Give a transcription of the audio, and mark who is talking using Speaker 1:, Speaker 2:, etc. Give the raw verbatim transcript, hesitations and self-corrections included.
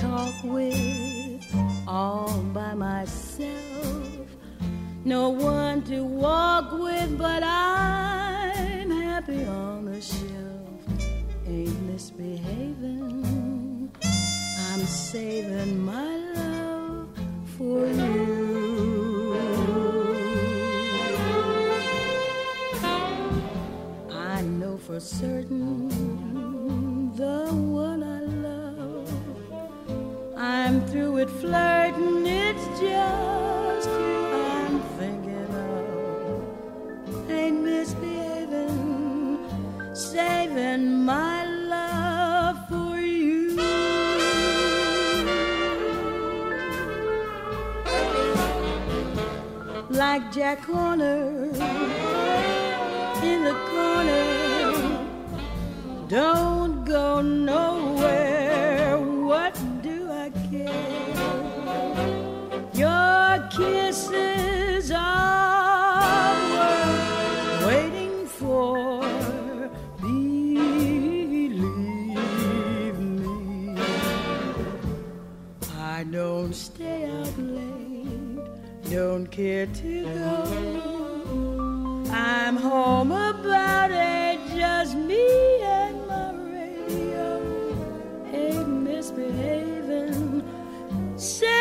Speaker 1: talk with all by myself. No one to walk with, but I'm happy on the shelf. Ain't misbehaving. I'm saving my love for you. I know for certain the one I love. I'm through with flirting, it's just you I'm thinking of. Ain't misbehaving, saving my love for you. Like Jack Horner in the corner, don't go nowhere, what do I care? Your kisses are worth waiting for, believe me. I don't stay out late, don't care to go. I'm home about eight, just me and my radio. Ain't misbehaving. Say